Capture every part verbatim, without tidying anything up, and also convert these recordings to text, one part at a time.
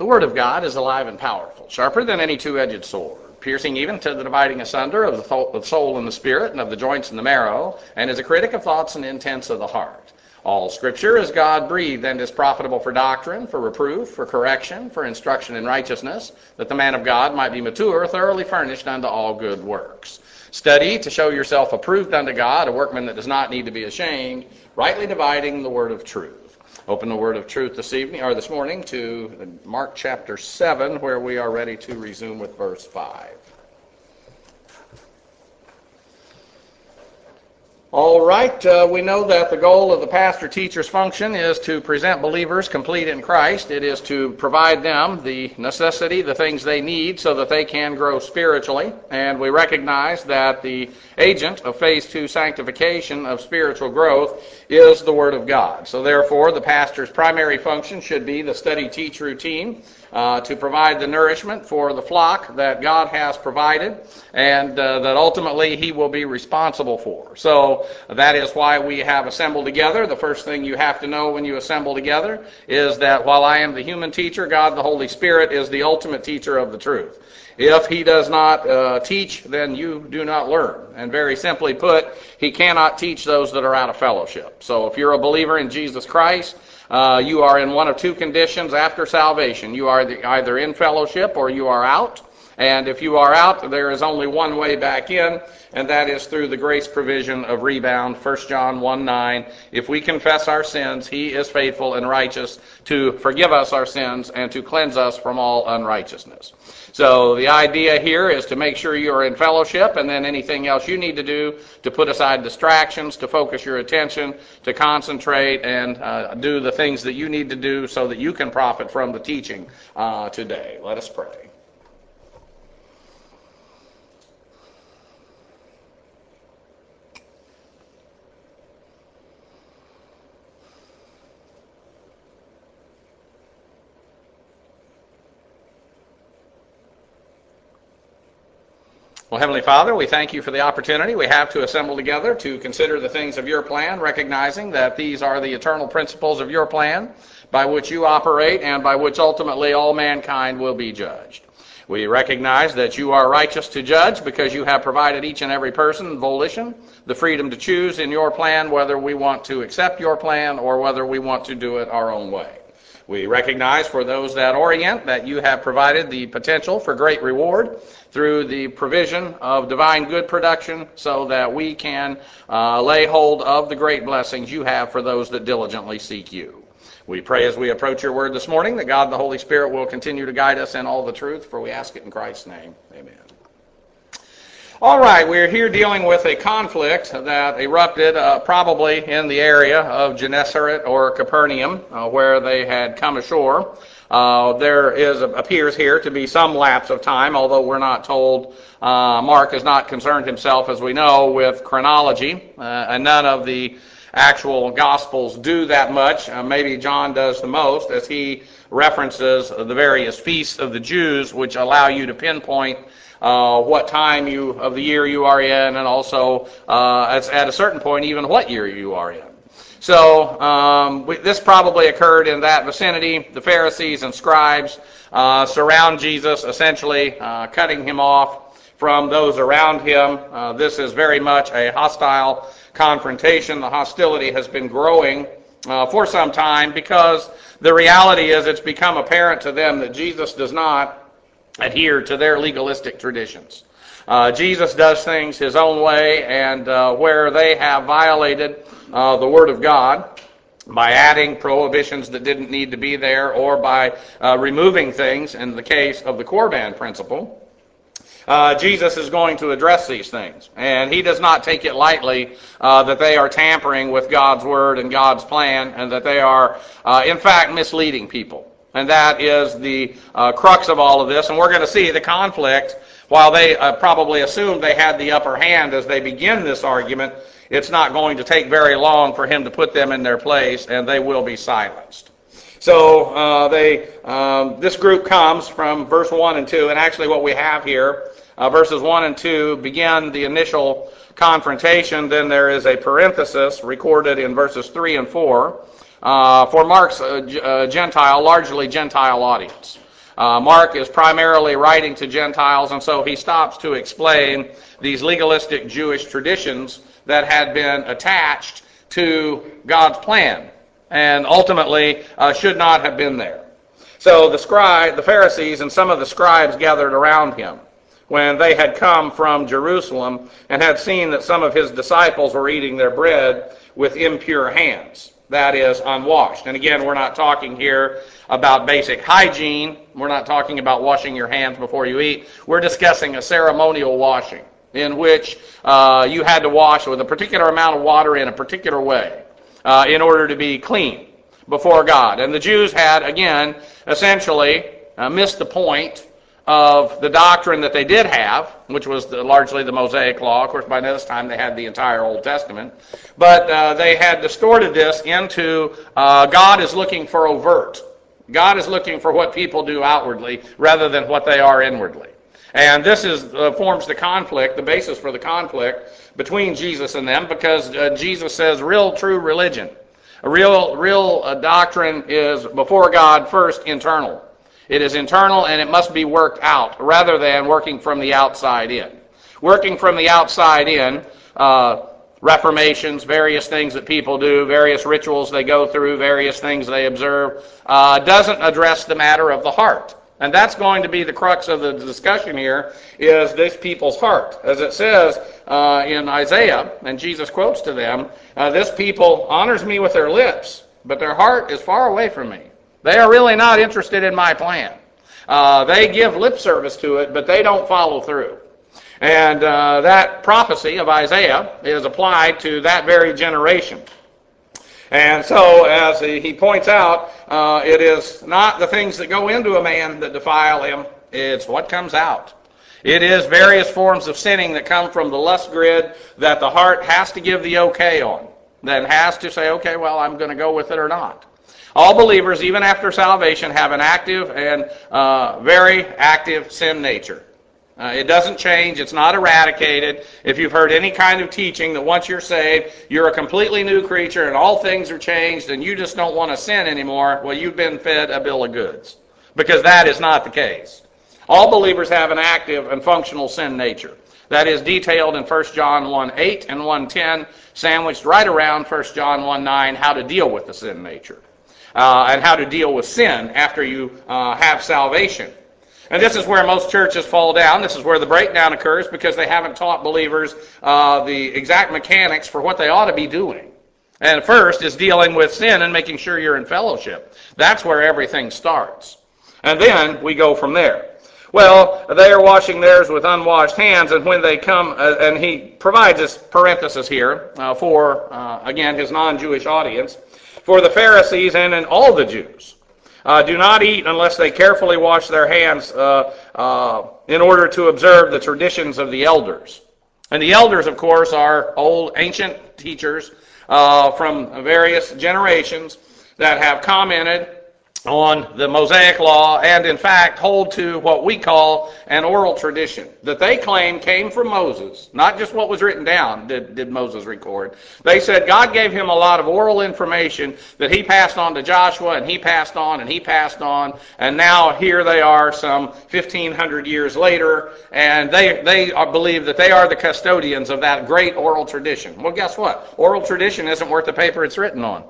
The Word of God is alive and powerful, sharper than any two-edged sword, piercing even to the dividing asunder of the, th- of the soul and the spirit, and of the joints and the marrow, and is a critic of thoughts and intents of the heart. All Scripture is God-breathed and is profitable for doctrine, for reproof, for correction, for instruction in righteousness, that the man of God might be mature, thoroughly furnished unto all good works. Study to show yourself approved unto God, a workman that does not need to be ashamed, rightly dividing the word of truth. Open the word of truth this evening or this morning to Mark chapter seven, where we are ready to resume with verse five. All right, uh, we know that the goal of the pastor-teacher's function is to present believers complete in Christ. It is to provide them the necessity, the things they need so that they can grow spiritually. And we recognize that the agent of phase two sanctification of spiritual growth is the Word of God. So therefore, the pastor's primary function should be the study-teach routine, Uh, to provide the nourishment for the flock that God has provided and uh, that ultimately he will be responsible for. So that is why we have assembled together. The first thing you have to know when you assemble together is that while I am the human teacher, God the Holy Spirit is the ultimate teacher of the truth. If he does not uh, teach, then you do not learn. And very simply put, he cannot teach those that are out of fellowship. So if you're a believer in Jesus Christ, Uh, you are in one of two conditions after salvation. You are the, either in fellowship or you are out. And if you are out, there is only one way back in, and that is through the grace provision of rebound, First John one nine. If we confess our sins, he is faithful and righteous to forgive us our sins and to cleanse us from all unrighteousness. So the idea here is to make sure you are in fellowship, and then anything else you need to do to put aside distractions, to focus your attention, to concentrate, and uh, do the things that you need to do so that you can profit from the teaching uh, today. Let us pray. Well, Heavenly Father, we thank you for the opportunity we have to assemble together to consider the things of your plan, recognizing that these are the eternal principles of your plan by which you operate and by which ultimately all mankind will be judged. We recognize that you are righteous to judge because you have provided each and every person volition, the freedom to choose in your plan whether we want to accept your plan or whether we want to do it our own way. We recognize for those that orient that you have provided the potential for great reward through the provision of divine good production so that we can uh, lay hold of the great blessings you have for those that diligently seek you. We pray as we approach your word this morning that God the Holy Spirit will continue to guide us in all the truth, for we ask it in Christ's name. Amen. All right, we're here dealing with a conflict that erupted uh, probably in the area of Gennesaret or Capernaum, uh, where they had come ashore. Uh, there is appears here to be some lapse of time, although we're not told. Uh, Mark has not concerned himself, as we know, with chronology, uh, and none of the actual Gospels do that much. Uh, maybe John does the most, as he references the various feasts of the Jews, which allow you to pinpoint Uh, what time you of the year you are in, and also uh, at, at a certain point even what year you are in. So um, we, this probably occurred in that vicinity. The Pharisees and scribes uh, surround Jesus, essentially uh, cutting him off from those around him. Uh, this is very much a hostile confrontation. The hostility has been growing uh, for some time because the reality is it's become apparent to them that Jesus does not adhere to their legalistic traditions. Uh, Jesus does things his own way, and uh, where they have violated uh, the Word of God by adding prohibitions that didn't need to be there or by uh, removing things, in the case of the Corban principle, Uh, Jesus is going to address these things. And he does not take it lightly uh, that they are tampering with God's Word and God's plan, and that they are, uh, in fact, misleading people. And that is the uh, crux of all of this. And we're going to see the conflict, while they uh, probably assumed they had the upper hand as they begin this argument, it's not going to take very long for him to put them in their place, and they will be silenced. So uh, they, um, this group comes from verse one and two, and actually what we have here, uh, verses one and two begin the initial confrontation. Then there is a parenthesis recorded in verses three and four uh, for Mark's uh, uh, Gentile, largely Gentile audience. Uh, Mark is primarily writing to Gentiles, and so he stops to explain these legalistic Jewish traditions that had been attached to God's plan and ultimately uh, should not have been there. So the scribe, the Pharisees and some of the scribes gathered around him when they had come from Jerusalem and had seen that some of his disciples were eating their bread with impure hands, that is, unwashed. And again, we're not talking here about basic hygiene. We're not talking about washing your hands before you eat. We're discussing a ceremonial washing in which uh, you had to wash with a particular amount of water in a particular way uh, in order to be clean before God. And the Jews had, again, essentially uh, missed the point of the doctrine that they did have, which was the, largely the Mosaic Law. Of course, by this time they had the entire Old Testament. But uh, they had distorted this into uh, God is looking for overt. God is looking for what people do outwardly rather than what they are inwardly. And this is uh, forms the conflict, the basis for the conflict between Jesus and them, because uh, Jesus says real, true religion, a real, real uh, doctrine is before God first internal. It is internal and it must be worked out rather than working from the outside in. Working from the outside in, uh, reformations, various things that people do, various rituals they go through, various things they observe, uh, doesn't address the matter of the heart. And that's going to be the crux of the discussion here, is this people's heart. As it says uh, in Isaiah, and Jesus quotes to them, uh, this people honors me with their lips, but their heart is far away from me. They are really not interested in my plan. Uh, they give lip service to it, but they don't follow through. And uh, that prophecy of Isaiah is applied to that very generation. And so, as he points out, uh, it is not the things that go into a man that defile him, it's what comes out. It is various forms of sinning that come from the lust grid that the heart has to give the okay on, then has to say, okay, well, I'm going to go with it or not. All believers, even after salvation, have an active and uh, very active sin nature. Uh, it doesn't change. It's not eradicated. If you've heard any kind of teaching that once you're saved, you're a completely new creature and all things are changed and you just don't want to sin anymore, well, you've been fed a bill of goods. Because that is not the case. All believers have an active and functional sin nature. That is detailed in First John one eight and one ten, sandwiched right around First John one nine, how to deal with the sin nature. Uh, and how to deal with sin after you uh, have salvation. And this is where most churches fall down. This is where the breakdown occurs because they haven't taught believers uh, the exact mechanics for what they ought to be doing. And first is dealing with sin and making sure you're in fellowship. That's where everything starts. And then we go from there. Well, they are washing theirs with unwashed hands, and when they come, uh, and he provides this parenthesis here uh, for, uh, again, his non-Jewish audience, for the Pharisees and in all the Jews. Uh, do not eat unless they carefully wash their hands uh, uh, in order to observe the traditions of the elders. And the elders, of course, are old ancient teachers uh, from various generations that have commented on the Mosaic Law and, in fact, hold to what we call an oral tradition that they claim came from Moses. Not just what was written down did, did Moses record. They said God gave him a lot of oral information that he passed on to Joshua, and he passed on, and he passed on, and now here they are some fifteen hundred years later, and they, they are, believe that they are the custodians of that great oral tradition. Well, guess what? Oral tradition isn't worth the paper it's written on.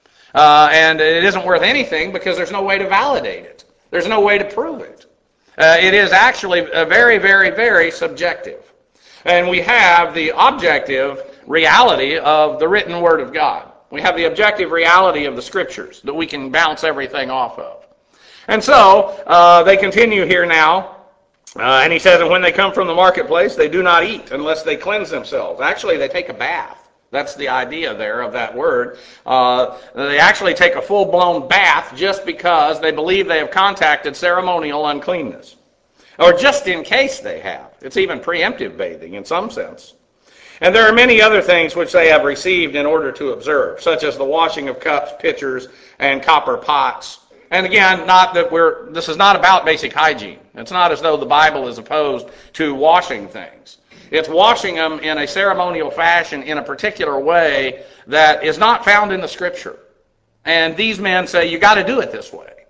Uh, and it isn't worth anything because there's no way to validate it. There's no way to prove it. Uh, it is actually a very, very, very subjective. And we have the objective reality of the written Word of God. We have the objective reality of the Scriptures that we can bounce everything off of. And so uh, they continue here now. Uh, and he says, and when they come from the marketplace, they do not eat unless they cleanse themselves. Actually, they take a bath. That's the idea there of that word. Uh, they actually take a full-blown bath just because they believe they have contacted ceremonial uncleanness. Or just in case they have. It's even preemptive bathing in some sense. And there are many other things which they have received in order to observe, such as the washing of cups, pitchers, and copper pots. And again, not that we're, this is not about basic hygiene. It's not as though the Bible is opposed to washing things. It's washing them in a ceremonial fashion in a particular way that is not found in the Scripture. And these men say, you got to do it this way.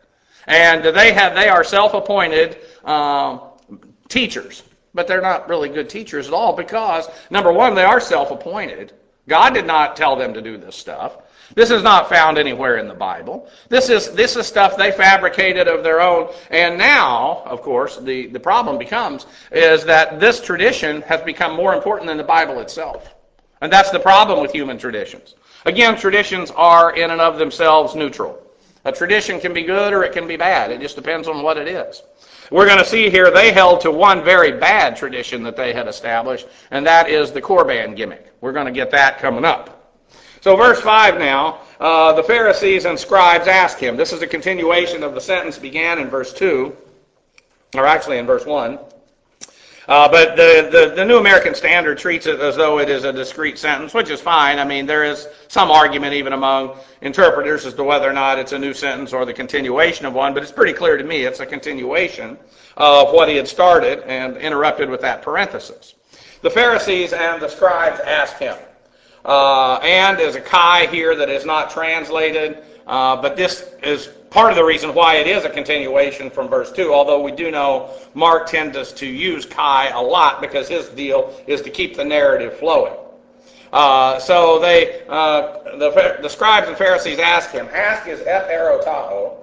And they have they are self-appointed um, teachers. But they're not really good teachers at all because, number one, they are self-appointed. God did not tell them to do this stuff. This is not found anywhere in the Bible. This is this is stuff they fabricated of their own. And now, of course, the, the problem becomes is that this tradition has become more important than the Bible itself. And that's the problem with human traditions. Again, traditions are in and of themselves neutral. A tradition can be good or it can be bad. It just depends on what it is. We're going to see here they held to one very bad tradition that they had established, and that is the Korban gimmick. We're going to get that coming up. So verse five now, uh, the Pharisees and scribes asked him. This is a continuation of the sentence began in verse two, or actually in verse one. Uh, but the, the, the New American Standard treats it as though it is a discrete sentence, which is fine. I mean, there is some argument even among interpreters as to whether or not it's a new sentence or the continuation of one, but it's pretty clear to me it's a continuation of what he had started and interrupted with that parenthesis. The Pharisees and the scribes asked him. Uh, and there's a chi here that is not translated, uh, but this is part of the reason why it is a continuation from verse two, although we do know Mark tends to use chi a lot because his deal is to keep the narrative flowing. Uh, so they, uh, the, the scribes and Pharisees asked him. Ask is eperotao,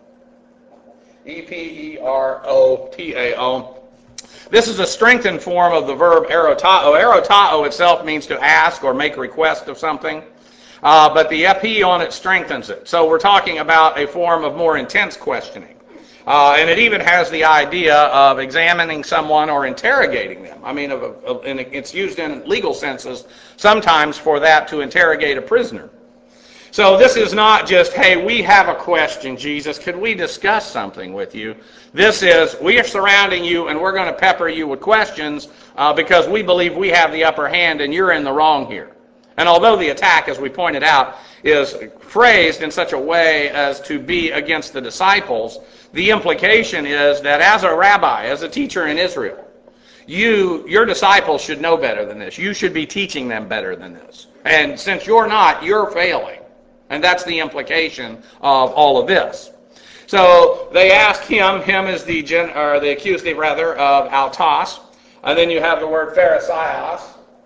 E P E R O T A O. This is a strengthened form of the verb erotao. Erotao itself means to ask or make request of something. Uh, but the epi on it strengthens it. So we're talking about a form of more intense questioning. Uh, and it even has the idea of examining someone or interrogating them. I mean, of, of, and it's used in legal senses sometimes for that to interrogate a prisoner. So this is not just, hey, we have a question, Jesus. Could we discuss something with you? This is, we are surrounding you and we're going to pepper you with questions uh, because we believe we have the upper hand and you're in the wrong here. And although the attack, as we pointed out, is phrased in such a way as to be against the disciples, the implication is that as a rabbi, as a teacher in Israel, you, your disciples should know better than this. You should be teaching them better than this. And since you're not, you're failing. And that's the implication of all of this. So they asked him, him is the, gen, or the accusative rather, of autos. And then you have the word pharisaios.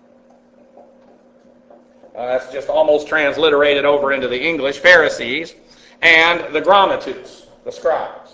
Uh, that's just almost transliterated over into the English, Pharisees, and the grammatus, the scribes.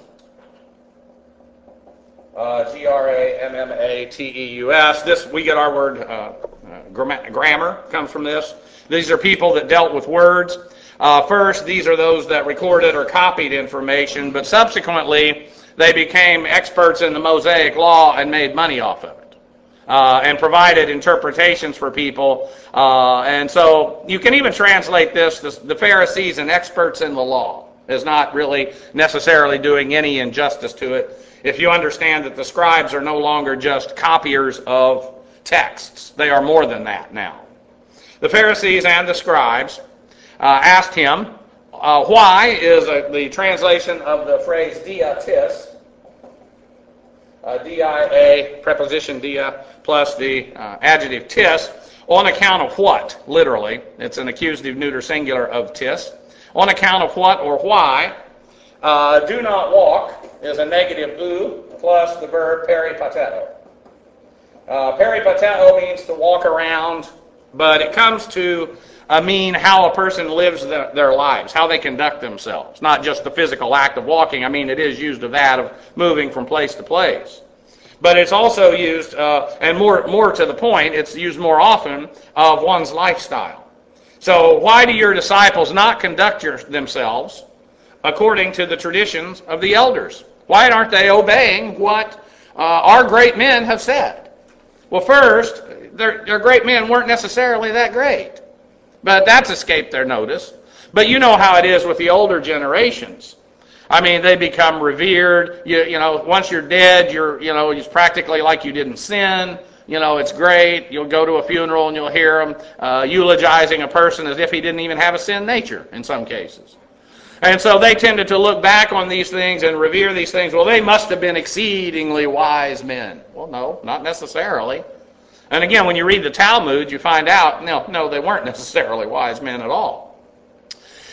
Uh, G R A M M A T E U S. This, we get our word, uh, uh, grammar comes from this. These are people that dealt with words. Uh, first, these are those that recorded or copied information, but subsequently, they became experts in the Mosaic Law and made money off of it. Uh, and provided interpretations for people. Uh, and so you can even translate this, this, the Pharisees and experts in the law, is not really necessarily doing any injustice to it. If you understand that the scribes are no longer just copiers of texts, they are more than that now. The Pharisees and the scribes uh, asked him, uh, why is a, the translation of the phrase diatis, Uh, D I A, preposition dia, plus the uh, adjective tis, on account of what, literally. It's an accusative neuter singular of tis. On account of what or why. Uh, do not walk is a negative u, plus the verb peripateo. Uh, peripateo means to walk around, but it comes to uh, mean how a person lives the, their lives, how they conduct themselves. Not just the physical act of walking. I mean, it is used of that, of moving from place to place. But it's also used, uh, and more, more to the point, it's used more often of one's lifestyle. So why do your disciples not conduct your, themselves according to the traditions of the elders? Why aren't they obeying what uh, our great men have said? Well, first, their, their great men weren't necessarily that great. But that's escaped their notice. But you know how it is with the older generations. I mean, they become revered. You, you know, once you're dead, you're, you know, it's practically like you didn't sin. You know, it's great. You'll go to a funeral and you'll hear them uh, eulogizing a person as if he didn't even have a sin nature in some cases. And so they tended to look back on these things and revere these things. Well, they must have been exceedingly wise men. Well, no, not necessarily. And again, when you read the Talmud, you find out, no, no, they weren't necessarily wise men at all.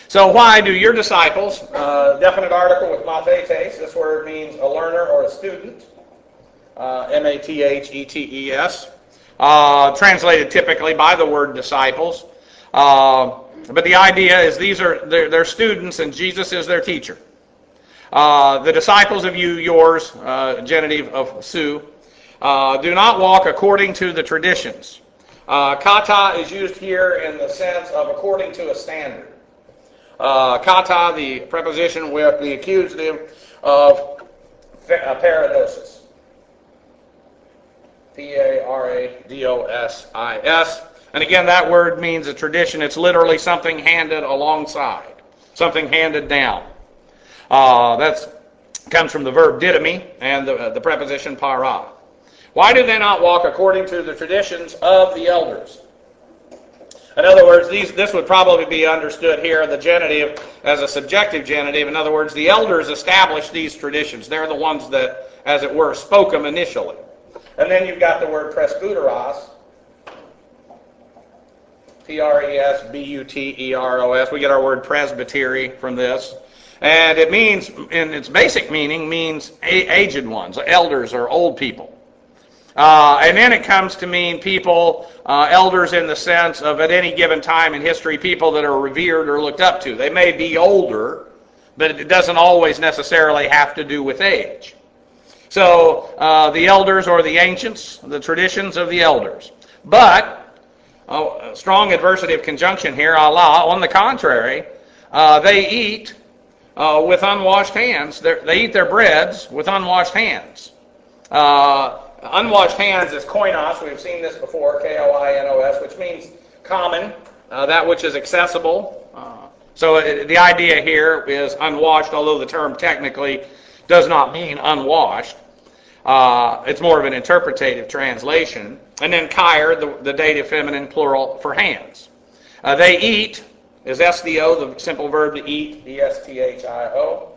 So why do your disciples, uh, definite article with mathetes, this word means a learner or a student, uh, M A T H E T E S, uh, translated typically by the word disciples. Uh, but the idea is these are they're, they're students and Jesus is their teacher. Uh, the disciples of you, yours, uh, genitive of su, uh, do not walk according to the traditions. Uh, kata is used here in the sense of according to a standard. Uh, kata, the preposition with the accusative of paradosis. P A R A D O S I S. And again, that word means a tradition. It's literally something handed alongside, something handed down. Uh, that comes from the verb didomi and the, uh, the preposition para. Why do they not walk according to the traditions of the elders? In other words, these, this would probably be understood here, the genitive, as a subjective genitive. In other words, the elders established these traditions. They're the ones that, as it were, spoke them initially. And then you've got the word presbyteros, P R E S B U T E R O S. We get our word presbytery from this. And it means, in its basic meaning, means aged ones, elders or old people. Uh, and then it comes to mean people, uh, elders in the sense of at any given time in history, people that are revered or looked up to. They may be older, but it doesn't always necessarily have to do with age. So uh, the elders or the ancients, the traditions of the elders. But, oh, strong adversative conjunction here, Allah, on the contrary, uh, they eat uh, with unwashed hands. They're, they eat their breads with unwashed hands. Uh, Unwashed hands is koinos. We've seen this before, K O I N O S, which means common, uh, that which is accessible. Uh, so it, the idea here is unwashed, although the term technically does not mean unwashed. Uh, it's more of an interpretative translation. And then kair, the, the dative feminine plural for hands. Uh, they eat is S D O, the simple verb to eat, E S T H I O,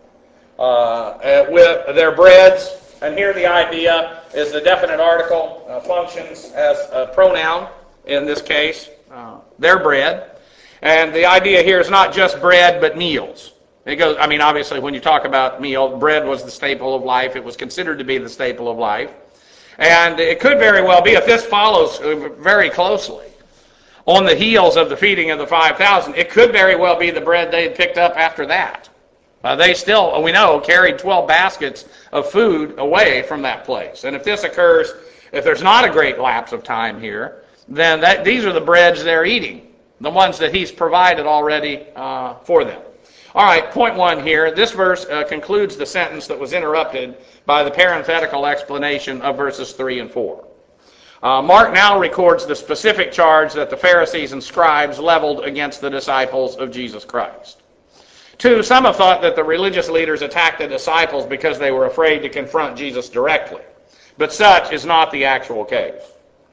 uh, with their breads. And here the idea is the definite article uh, functions as a pronoun, in this case, uh, their bread. And the idea here is not just bread, but meals. It goes, I mean, obviously, when you talk about meal, bread was the staple of life. It was considered to be the staple of life. And it could very well be, if this follows very closely on the heels of the feeding of the five thousand, it could very well be the bread they had picked up after that. Uh, they still, we know, carried twelve baskets of food away from that place. And if this occurs, if there's not a great lapse of time here, then that, these are the breads they're eating, the ones that he's provided already uh, for them. All right, point one here. This verse uh, concludes the sentence that was interrupted by the parenthetical explanation of verses three and four. Uh, Mark now records the specific charge that the Pharisees and scribes leveled against the disciples of Jesus Christ. Two, some have thought that the religious leaders attacked the disciples because they were afraid to confront Jesus directly. But such is not the actual case.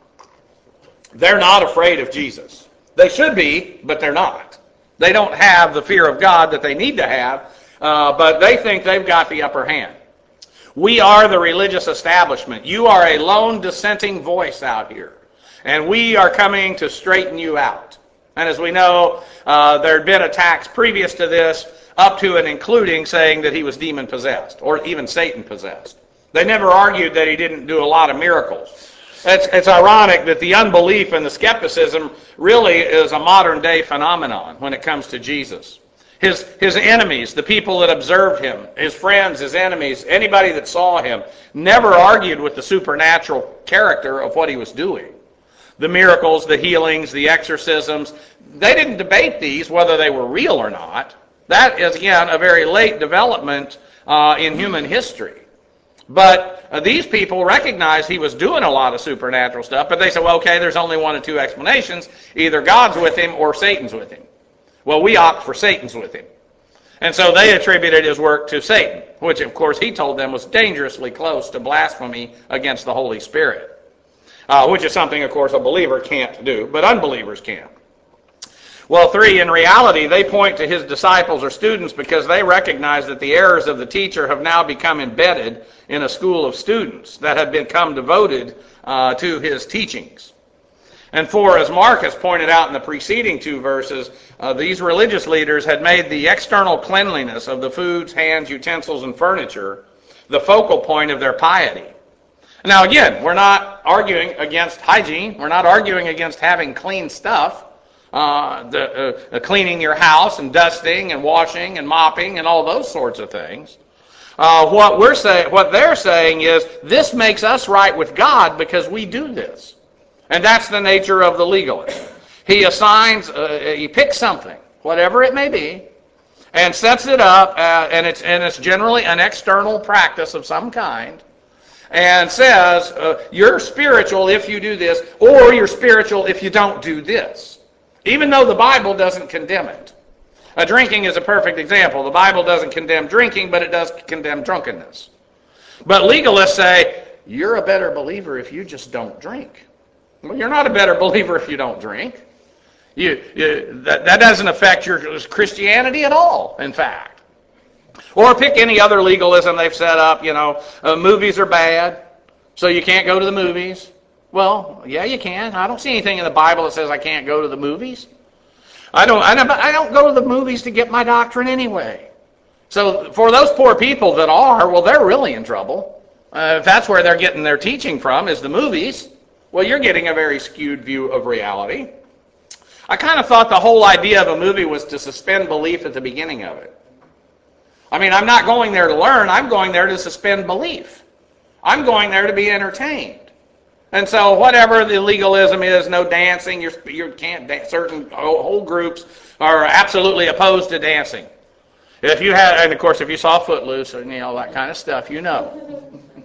They're not afraid of Jesus. They should be, but they're not. They don't have the fear of God that they need to have, uh, but they think they've got the upper hand. We are the religious establishment. You are a lone dissenting voice out here, and we are coming to straighten you out. And as we know, uh, there had been attacks previous to this, up to and including saying that he was demon-possessed, or even Satan-possessed. They never argued that he didn't do a lot of miracles. It's, it's ironic that the unbelief and the skepticism really is a modern-day phenomenon when it comes to Jesus. His, his enemies, the people that observed him, his friends, his enemies, anybody that saw him, never argued with the supernatural character of what he was doing. The miracles, the healings, the exorcisms, they didn't debate these whether they were real or not. That is, again, a very late development uh, in human history. But uh, these people recognized he was doing a lot of supernatural stuff, but they said, well, okay, there's only one of two explanations. Either God's with him or Satan's with him. Well, we opt for Satan's with him. And so they attributed his work to Satan, which, of course, he told them was dangerously close to blasphemy against the Holy Spirit. Uh, which is something, of course, a believer can't do, but unbelievers can. Well, three, in reality, they point to his disciples or students because they recognize that the errors of the teacher have now become embedded in a school of students that have become devoted uh, to his teachings. And for, as Mark has pointed out in the preceding two verses, uh, these religious leaders had made the external cleanliness of the foods, hands, utensils, and furniture the focal point of their piety. Now again, we're not arguing against hygiene. We're not arguing against having clean stuff, uh, the, uh, cleaning your house and dusting and washing and mopping and all those sorts of things. Uh, what we're saying, what they're saying is, this makes us right with God because we do this. And that's the nature of the legalist. He assigns, uh, he picks something, whatever it may be, and sets it up, uh, and it's and it's generally an external practice of some kind, and says, uh, you're spiritual if you do this, or you're spiritual if you don't do this, even though the Bible doesn't condemn it. Uh, drinking is a perfect example. The Bible doesn't condemn drinking, but it does condemn drunkenness. But legalists say, you're a better believer if you just don't drink. Well, you're not a better believer if you don't drink. You, you, that, that doesn't affect your Christianity at all, in fact. Or pick any other legalism they've set up, you know, uh, movies are bad, so you can't go to the movies. Well, yeah, you can. I don't see anything in the Bible that says I can't go to the movies. I don't, I don't, I don't go to the movies to get my doctrine anyway. So for those poor people that are, well, they're really in trouble. Uh, if that's where they're getting their teaching from, is the movies, well, you're getting a very skewed view of reality. I kind of thought the whole idea of a movie was to suspend belief at the beginning of it. I mean, I'm not going there to learn. I'm going there to suspend belief. I'm going there to be entertained. And so whatever the legalism is, no dancing, you're, you can't dance. Certain whole groups are absolutely opposed to dancing. If you had, and of course, if you saw Footloose and you know that kind of stuff, you know.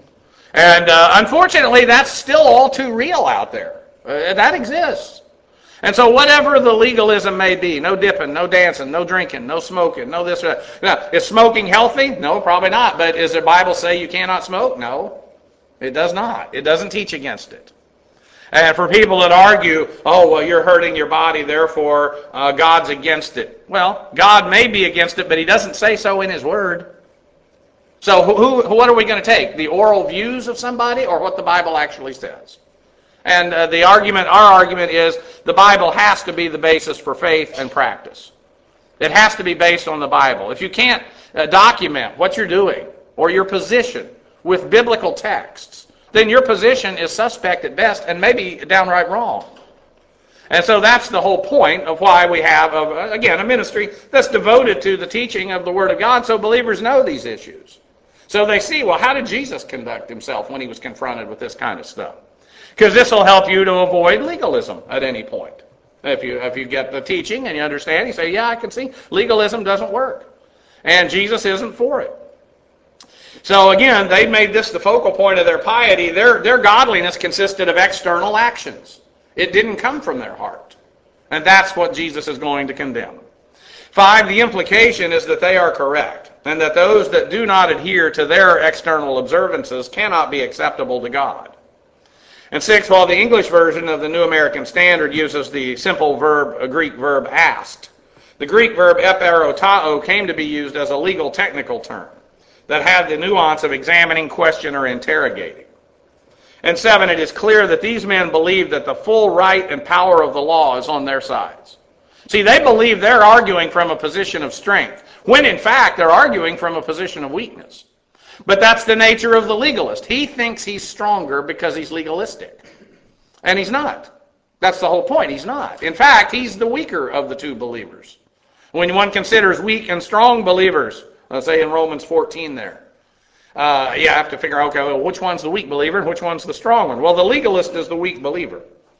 And uh, unfortunately, that's still all too real out there. Uh, that exists. And so whatever the legalism may be, no dipping, no dancing, no drinking, no smoking, no this or that. Now, is smoking healthy? No, probably not. But does the Bible say you cannot smoke? No, it does not. It doesn't teach against it. And for people that argue, oh, well, you're hurting your body, therefore uh, God's against it. Well, God may be against it, but he doesn't say so in his word. So who, who, what are we going to take? The oral views of somebody or what the Bible actually says? And uh, the argument, our argument is the Bible has to be the basis for faith and practice. It has to be based on the Bible. If you can't uh, document what you're doing or your position with biblical texts, then your position is suspect at best and maybe downright wrong. And so that's the whole point of why we have, uh, again, a ministry that's devoted to the teaching of the Word of God so believers know these issues. So they see, well, how did Jesus conduct himself when he was confronted with this kind of stuff? Because this will help you to avoid legalism at any point. If you if you get the teaching and you understand, you say, yeah, I can see legalism doesn't work. And Jesus isn't for it. So again, they made this the focal point of their piety. Their, their godliness consisted of external actions. It didn't come from their heart. And that's what Jesus is going to condemn. Five, the implication is that they are correct, and that those that do not adhere to their external observances cannot be acceptable to God. And six, while the English version of the New American Standard uses the simple verb, a Greek verb, asked, the Greek verb eperotao came to be used as a legal technical term that had the nuance of examining, question, or interrogating. And seven, it is clear that these men believe that the full right and power of the law is on their sides. See, they believe they're arguing from a position of strength, when in fact they're arguing from a position of weakness. But that's the nature of the legalist. He thinks he's stronger because he's legalistic. And he's not. That's the whole point. He's not. In fact, he's the weaker of the two believers. When one considers weak and strong believers, let's say in Romans fourteen there, uh, you have to figure out, okay, well, which one's the weak believer and which one's the strong one? Well, the legalist is the weak believer.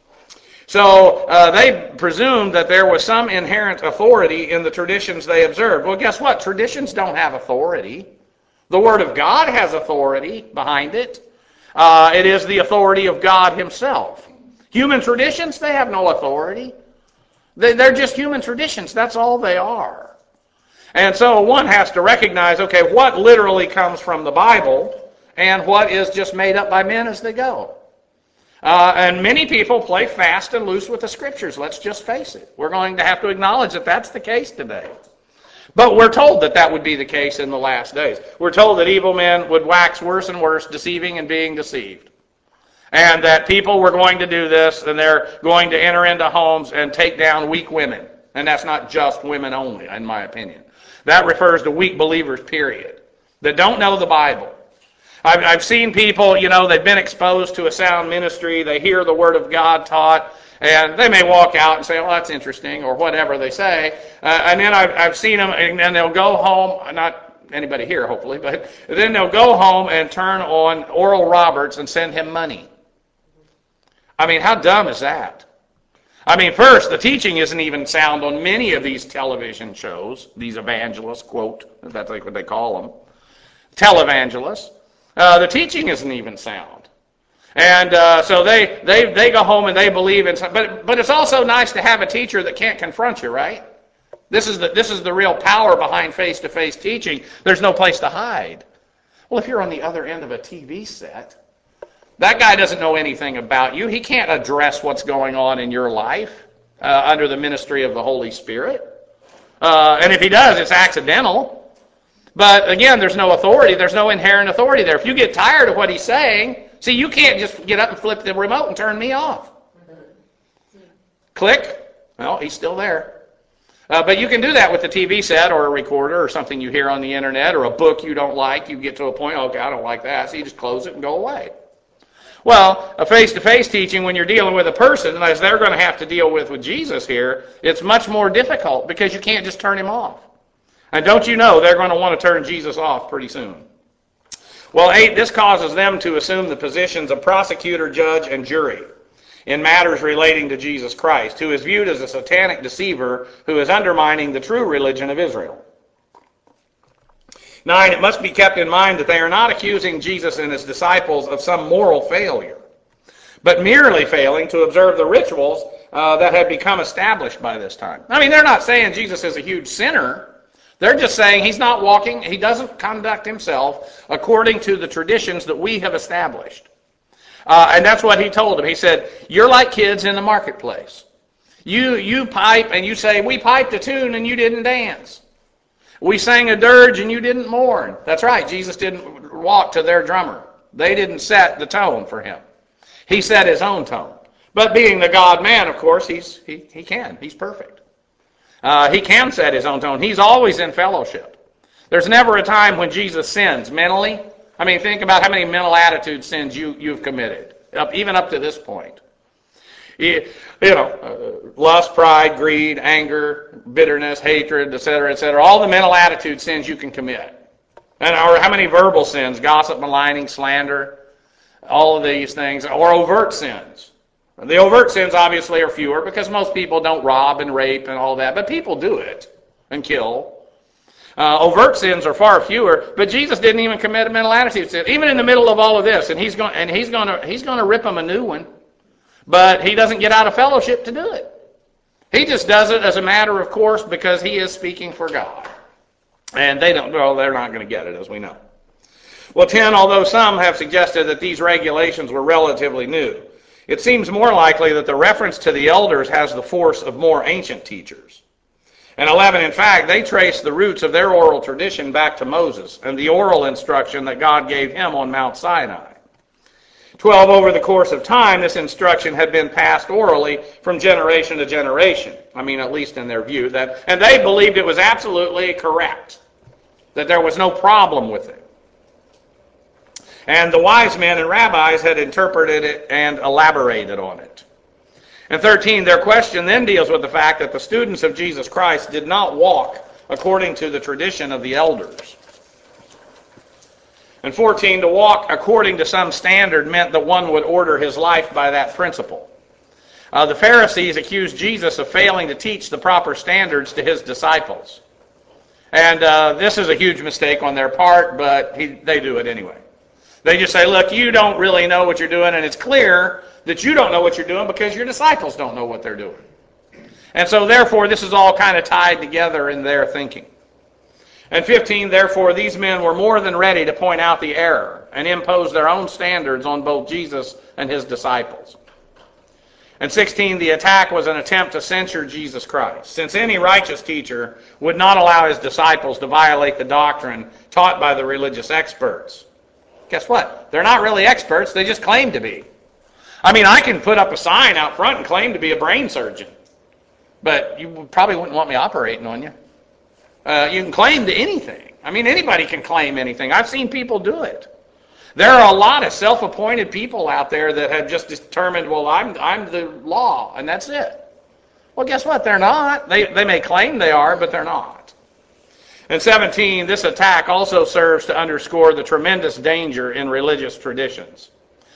So uh, they presumed that there was some inherent authority in the traditions they observed. Well, guess what? Traditions don't have authority. The Word of God has authority behind it. Uh, it is the authority of God himself. Human traditions, they have no authority. They, they're just human traditions. That's all they are. And so one has to recognize, okay, what literally comes from the Bible and what is just made up by men as they go. Uh, and many people play fast and loose with the Scriptures. Let's just face it. We're going to have to acknowledge that that's the case today. But we're told that that would be the case in the last days. We're told that evil men would wax worse and worse, deceiving and being deceived. And that people were going to do this, and they're going to enter into homes and take down weak women. And that's not just women only, in my opinion. That refers to weak believers, period, that don't know the Bible. I've, I've seen people, you know, they've been exposed to a sound ministry, they hear the Word of God taught, and they may walk out and say, "Oh, that's interesting," or whatever they say. Uh, and then I've, I've seen them, and then they'll go home, not anybody here, hopefully, but then they'll go home and turn on Oral Roberts and send him money. I mean, how dumb is that? I mean, first, the teaching isn't even sound on many of these television shows, these evangelists, quote, that's like what they call them, televangelists. Uh, the teaching isn't even sound. And uh, so they, they they go home and they believe in something. But, but it's also nice to have a teacher that can't confront you, right? This is the, this is the real power behind face-to-face teaching. There's no place to hide. Well, if you're on the other end of a T V set, that guy doesn't know anything about you. He can't address what's going on in your life uh, under the ministry of the Holy Spirit. Uh, and if he does, it's accidental. But again, there's no authority. There's no inherent authority there. If you get tired of what he's saying, see, you can't just get up and flip the remote and turn me off. Click. Well, he's still there. Uh, but you can do that with a T V set or a recorder or something you hear on the internet or a book you don't like. You get to a point, okay, I don't like that. So you just close it and go away. Well, a face-to-face teaching, when you're dealing with a person, as they're going to have to deal with with Jesus here, it's much more difficult because you can't just turn him off. And don't you know they're going to want to turn Jesus off pretty soon. Well, eight, this causes them to assume the positions of prosecutor, judge, and jury in matters relating to Jesus Christ, who is viewed as a satanic deceiver who is undermining the true religion of Israel. Nine, it must be kept in mind that they are not accusing Jesus and his disciples of some moral failure, but merely failing to observe the rituals uh, that had become established by this time. I mean, they're not saying Jesus is a huge sinner. They're just saying he's not walking, he doesn't conduct himself according to the traditions that we have established. Uh, and that's what he told them. He said, you're like kids in the marketplace. You, you pipe and you say, we piped a tune and you didn't dance. We sang a dirge and you didn't mourn. That's right, Jesus didn't walk to their drummer. They didn't set the tone for him. He set his own tone. But being the God-man, of course, he's, he, he can. He's perfect. Uh, he can set his own tone. He's always in fellowship. There's never a time when Jesus sins mentally. I mean, think about how many mental attitude sins you, you've committed, up, even up to this point. You, you know, uh, lust, pride, greed, anger, bitterness, hatred, et cetera, et cetera. All the mental attitude sins you can commit. And or how many verbal sins? Gossip, maligning, slander, all of these things. Or overt sins. The overt sins obviously are fewer because most people don't rob and rape and all that. But people do it and kill. Uh, overt sins are far fewer. But Jesus didn't even commit a mental attitude sin. Even in the middle of all of this. And he's going, and he's going to, he's going to rip them a new one. But he doesn't get out of fellowship to do it. He just does it as a matter of course because he is speaking for God. And they don't, well, they're not going to get it, as we know. Well, ten, although some have suggested that these regulations were relatively new, it seems more likely that the reference to the elders has the force of more ancient teachers. And eleven, in fact, they trace the roots of their oral tradition back to Moses and the oral instruction that God gave him on Mount Sinai. twelve, over the course of time, this instruction had been passed orally from generation to generation. I mean, at least in their view. That, and they believed it was absolutely correct, that there was no problem with it. And the wise men and rabbis had interpreted it and elaborated on it. And thirteen, their question then deals with the fact that the students of Jesus Christ did not walk according to the tradition of the elders. And fourteen, to walk according to some standard meant that one would order his life by that principle. Uh, the Pharisees accused Jesus of failing to teach the proper standards to his disciples. And uh, this is a huge mistake on their part, but he, they do it anyway. They just say, look, you don't really know what you're doing, and it's clear that you don't know what you're doing because your disciples don't know what they're doing. And so therefore, this is all kind of tied together in their thinking. And fifteen, therefore, these men were more than ready to point out the error and impose their own standards on both Jesus and his disciples. And sixteen, the attack was an attempt to censure Jesus Christ, since any righteous teacher would not allow his disciples to violate the doctrine taught by the religious experts. Guess what? They're not really experts, they just claim to be. I mean, I can put up a sign out front and claim to be a brain surgeon, but you probably wouldn't want me operating on you. Uh, you can claim to anything. I mean, anybody can claim anything. I've seen people do it. There are a lot of self-appointed people out there that have just determined, well, I'm I'm the law, and that's it. Well, guess what? They're not. They they may claim they are, but they're not. And seventeen, this attack also serves to underscore the tremendous danger in religious traditions.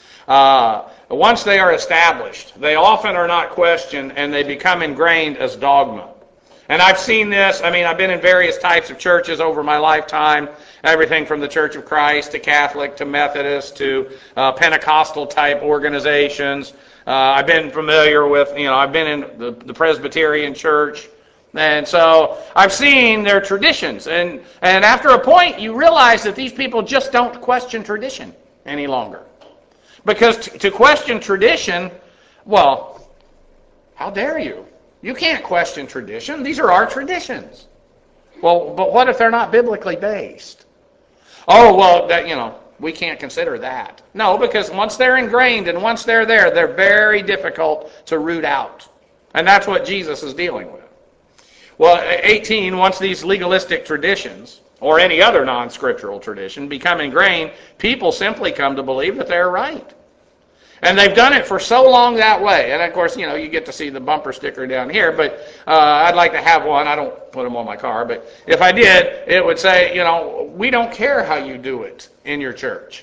Uh, once they are established, they often are not questioned, and they become ingrained as dogma. And I've seen this. I mean, I've been in various types of churches over my lifetime, everything from the Church of Christ to Catholic to Methodist to uh, Pentecostal-type organizations. Uh, I've been familiar with, you know, I've been in the, the Presbyterian Church. And so I've seen their traditions. And, and after a point, you realize that these people just don't question tradition any longer. Because t- to question tradition, well, how dare you? You can't question tradition. These are our traditions. Well, but what if they're not biblically based? Oh, well, that, you know, we can't consider that. No, because once they're ingrained and once they're there, they're very difficult to root out. And that's what Jesus is dealing with. Well, eighteen, once these legalistic traditions, or any other non-scriptural tradition, become ingrained, people simply come to believe that they're right. And they've done it for so long that way. And, of course, you know, you get to see the bumper sticker down here, but uh, I'd like to have one. I don't put them on my car, but if I did, it would say, you know, we don't care how you do it in your church.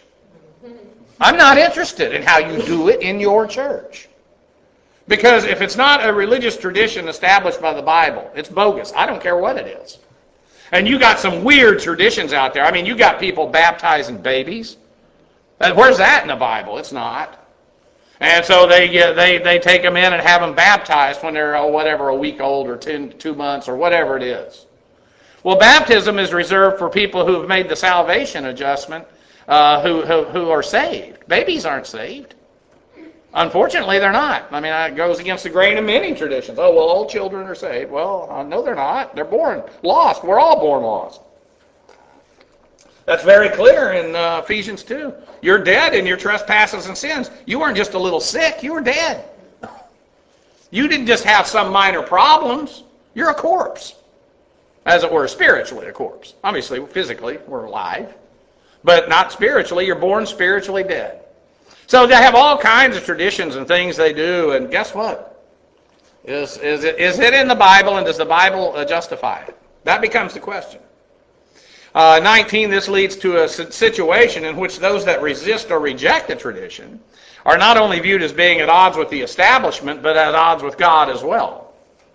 I'm not interested in how you do it in your church. Because if it's not a religious tradition established by the Bible, it's bogus. I don't care what it is. And you got some weird traditions out there. I mean, you got people baptizing babies. Where's that in the Bible? It's not. And so they they they take them in and have them baptized when they're, oh, whatever, a week old or ten, two months or whatever it is. Well, baptism is reserved for people who have made the salvation adjustment, uh, who, who who are saved. Babies aren't saved. Unfortunately, they're not. I mean, it goes against the grain of many traditions. Oh, well, all children are saved. Well, uh, no, they're not. They're born lost. We're all born lost. That's very clear in uh, Ephesians two. You're dead in your trespasses and sins. You weren't just a little sick. You were dead. You didn't just have some minor problems. You're a corpse. As it were, spiritually a corpse. Obviously, physically, we're alive. But not spiritually. You're born spiritually dead. So they have all kinds of traditions and things they do. And guess what? Is, is, it, is it in the Bible, and does the Bible uh, justify it? That becomes the question. Uh, nineteen, this leads to a situation in which those that resist or reject the tradition are not only viewed as being at odds with the establishment, but at odds with God as well.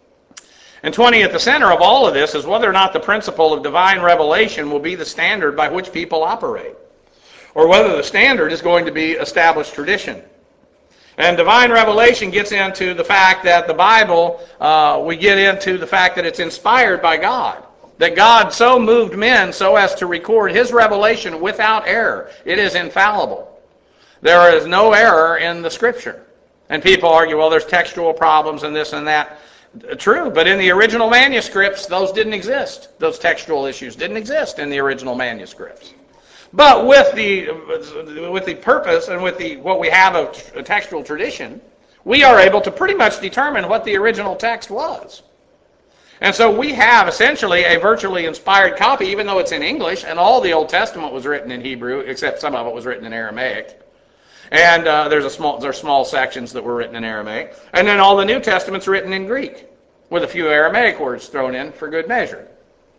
And twenty, at the center of all of this is whether or not the principle of divine revelation will be the standard by which people operate, or whether the standard is going to be established tradition. And divine revelation gets into the fact that the Bible, uh, we get into the fact that it's inspired by God. That God so moved men so as to record his revelation without error. It is infallible. There is no error in the Scripture. And people argue, well, there's textual problems and this and that. True, but in the original manuscripts, those didn't exist. Those textual issues didn't exist in the original manuscripts. But with the with the purpose and with the what we have of a textual tradition, we are able to pretty much determine what the original text was. And so we have essentially a virtually inspired copy, even though it's in English, and all the Old Testament was written in Hebrew, except some of it was written in Aramaic. And uh, there's a small there's small sections that were written in Aramaic. And then all the New Testament's written in Greek, with a few Aramaic words thrown in for good measure.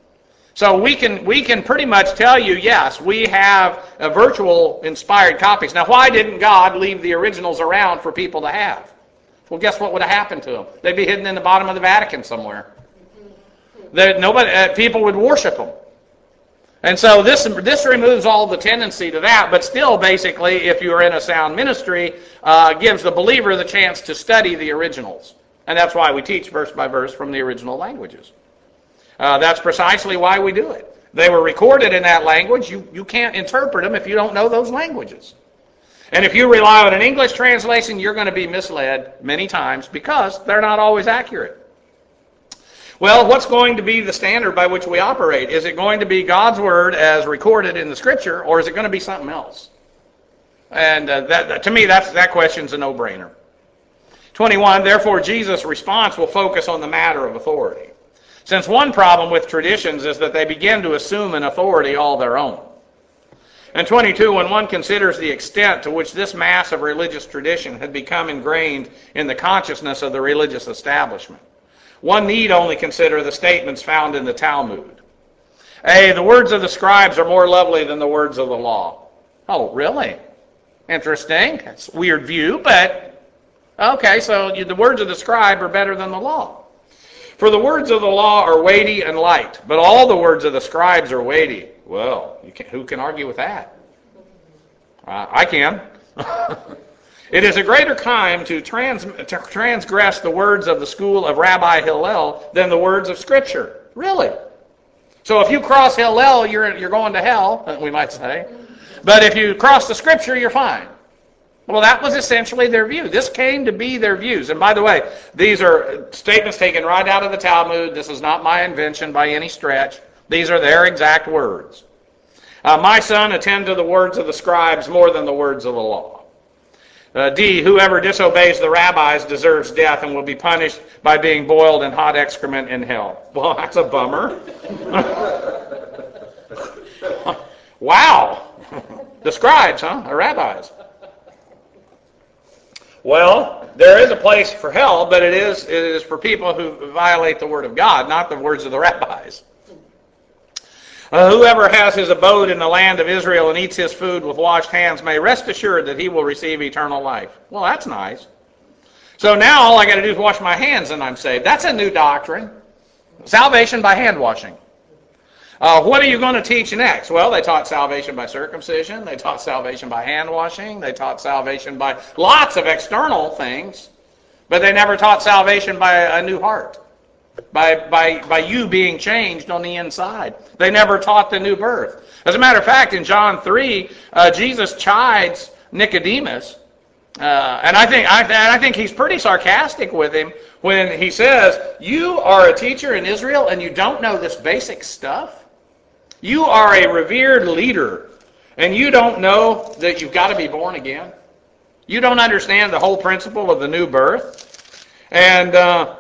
So we can we can pretty much tell you, yes, we have a virtual inspired copies. Now, why didn't God leave the originals around for people to have? Well, guess what would have happened to them? They'd be hidden in the bottom of the Vatican somewhere. That nobody, uh, people would worship them. And so this this removes all the tendency to that, but still, basically, if you're in a sound ministry, uh, gives the believer the chance to study the originals. And that's why we teach verse by verse from the original languages. Uh, that's precisely why we do it. They were recorded in that language. You, you can't interpret them if you don't know those languages. And if you rely on an English translation, you're going to be misled many times because they're not always accurate. Well, what's going to be the standard by which we operate? Is it going to be God's Word as recorded in the Scripture, or is it going to be something else? And uh, that, to me, that's, that question's a no-brainer. twenty-one, therefore Jesus' response will focus on the matter of authority. Since one problem with traditions is that they begin to assume an authority all their own. And twenty-two, when one considers the extent to which this mass of religious tradition had become ingrained in the consciousness of the religious establishment, one need only consider the statements found in the Talmud. A, the words of the scribes are more lovely than the words of the law. Oh, really? Interesting. It's a weird view, but okay, so you, the words of the scribe are better than the law. For the words of the law are weighty and light, but all the words of the scribes are weighty. Well, you can, who can argue with that? Uh, I can. It is a greater crime to, trans, to transgress the words of the school of Rabbi Hillel than the words of Scripture. Really? So if you cross Hillel, you're, you're going to hell, we might say. But if you cross the Scripture, you're fine. Well, that was essentially their view. This came to be their views. And by the way, these are statements taken right out of the Talmud. This is not my invention by any stretch. These are their exact words. Uh, my son, attend to the words of the scribes more than the words of the law. Uh, D, whoever disobeys the rabbis deserves death and will be punished by being boiled in hot excrement in hell. Well, that's a bummer. Wow. The scribes, huh? The rabbis. Well, there is a place for hell, but it is, it is for people who violate the word of God, not the words of the rabbis. Uh, whoever has his abode in the land of Israel and eats his food with washed hands may rest assured that he will receive eternal life. Well, that's nice. So now all I got to do is wash my hands and I'm saved. That's a new doctrine. Salvation by hand washing. Uh, what are you going to teach next? Well, they taught salvation by circumcision. They taught salvation by hand washing. They taught salvation by lots of external things. But they never taught salvation by a new heart. By, by, by you being changed on the inside. They never taught the new birth. As a matter of fact, in John three, uh, Jesus chides Nicodemus. Uh, and I think, I, and I think he's pretty sarcastic with him when he says, you are a teacher in Israel and you don't know this basic stuff? You are a revered leader and you don't know that you've got to be born again? You don't understand the whole principle of the new birth? And uh,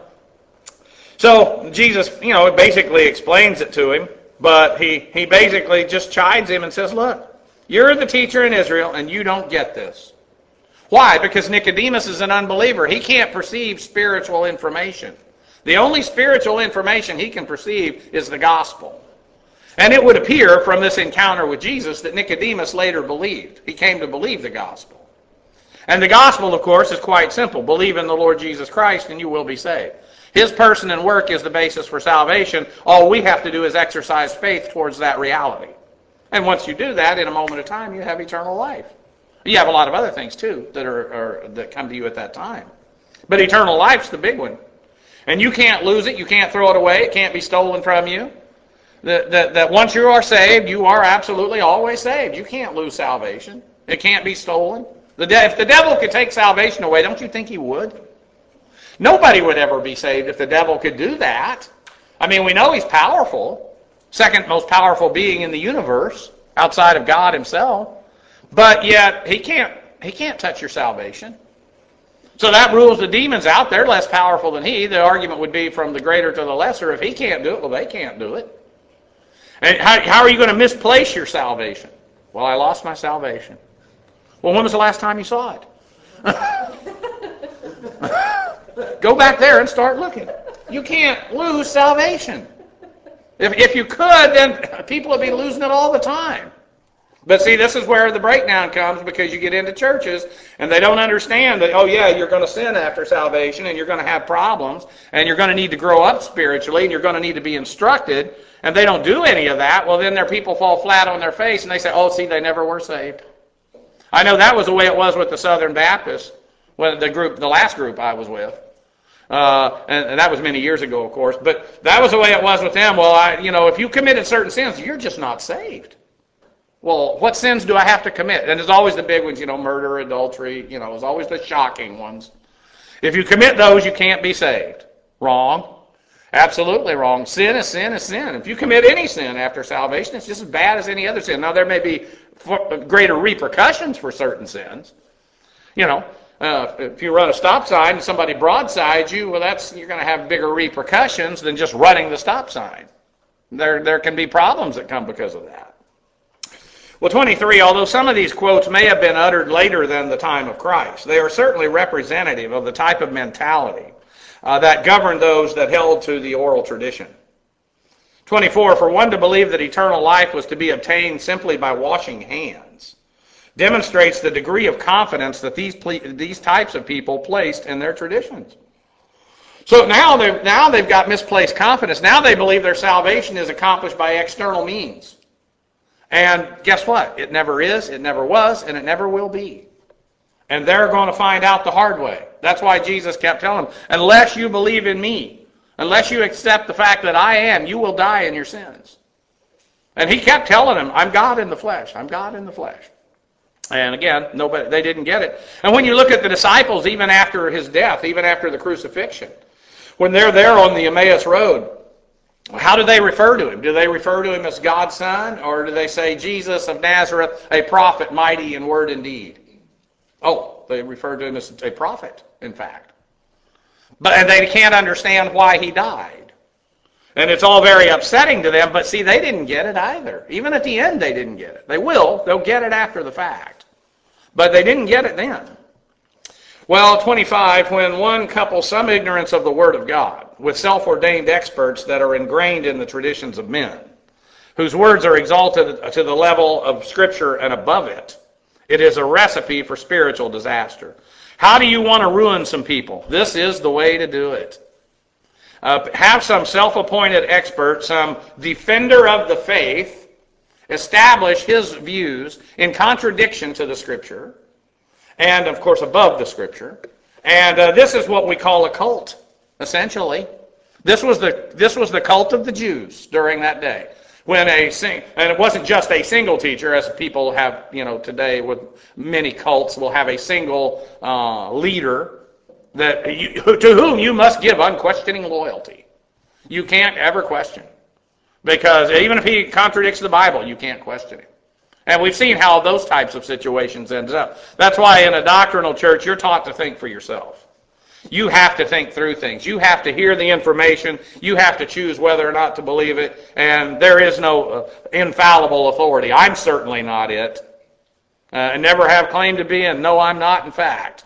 so Jesus, you know, basically explains it to him, but he, he basically just chides him and says, look, you're the teacher in Israel and you don't get this. Why? Because Nicodemus is an unbeliever. He can't perceive spiritual information. The only spiritual information he can perceive is the gospel. And it would appear from this encounter with Jesus that Nicodemus later believed. He came to believe the gospel. And the gospel, of course, is quite simple. Believe in the Lord Jesus Christ and you will be saved. His person and work is the basis for salvation. All we have to do is exercise faith towards that reality. And once you do that, in a moment of time, you have eternal life. You have a lot of other things, too, that are, are that come to you at that time. But eternal life's the big one. And you can't lose it. You can't throw it away. It can't be stolen from you. That, that, that once you are saved, you are absolutely always saved. You can't lose salvation. It can't be stolen. The de- if the devil could take salvation away, don't you think he would? Nobody would ever be saved if the devil could do that. I mean, we know he's powerful. Second most powerful being in the universe, outside of God himself. But yet, he can't, he can't touch your salvation. So that rules the demons out. They're less powerful than he. The argument would be from the greater to the lesser. If he can't do it, well, they can't do it. And how, how are you going to misplace your salvation? Well, I lost my salvation. Well, when was the last time you saw it? Go back there and start looking. You can't lose salvation. If, if you could, then people would be losing it all the time. But see, this is where the breakdown comes, because you get into churches and they don't understand that, oh yeah, you're going to sin after salvation and you're going to have problems and you're going to need to grow up spiritually and you're going to need to be instructed, and they don't do any of that. Well, then their people fall flat on their face and they say, oh, see, they never were saved. I know that was the way it was with the Southern Baptists, when the group, the last group I was with. Uh, and, and that was many years ago, of course. But that was the way it was with them. Well, I, you know, if you committed certain sins, you're just not saved. Well, what sins do I have to commit? And there's always the big ones, you know, murder, adultery, you know, there's always the shocking ones. If you commit those, you can't be saved. Wrong. Absolutely wrong. Sin is sin is sin. If you commit any sin after salvation, it's just as bad as any other sin. Now, there may be greater repercussions for certain sins. You know, uh, if you run a stop sign and somebody broadsides you, well, that's you're going to have bigger repercussions than just running the stop sign. There, there can be problems that come because of that. Well, twenty-three, although some of these quotes may have been uttered later than the time of Christ, they are certainly representative of the type of mentality Uh, that governed those that held to the oral tradition. twenty-four, for one to believe that eternal life was to be obtained simply by washing hands demonstrates the degree of confidence that these ple- these types of people placed in their traditions. So now they've, now they've got misplaced confidence. Now they believe their salvation is accomplished by external means. And guess what? It never is, it never was, and it never will be. And they're going to find out the hard way. That's why Jesus kept telling them, unless you believe in me, unless you accept the fact that I am, you will die in your sins. And he kept telling them, I'm God in the flesh. I'm God in the flesh. And again, nobody, they didn't get it. And when you look at the disciples, even after his death, even after the crucifixion, when they're there on the Emmaus Road, how do they refer to him? Do they refer to him as God's son? Or do they say, Jesus of Nazareth, a prophet mighty in word and deed? Oh, they refer to him as a prophet, in fact. But and they can't understand why he died. And it's all very upsetting to them, but see, they didn't get it either. Even at the end, they didn't get it. They will. They'll get it after the fact. But they didn't get it then. Well, twenty-five, when one couples some ignorance of the Word of God with self-ordained experts that are ingrained in the traditions of men, whose words are exalted to the level of Scripture and above it, it is a recipe for spiritual disaster. How do you want to ruin some people? This is the way to do it. Uh, have some self-appointed expert, some defender of the faith, establish his views in contradiction to the Scripture, and of course above the Scripture. And uh, this is what we call a cult, essentially. This was the this was the cult of the Jews during that day. When a sing, and it wasn't just a single teacher, as people have, you know, today with many cults will have a single uh, leader that you, to whom you must give unquestioning loyalty. You can't ever question, because even if he contradicts the Bible, you can't question him. And we've seen how those types of situations end up. That's why in a doctrinal church, you're taught to think for yourself. You have to think through things. You have to hear the information. You have to choose whether or not to believe it. And there is no uh, infallible authority. I'm certainly not it. Uh, and never have claimed to be, and no, I'm not, in fact.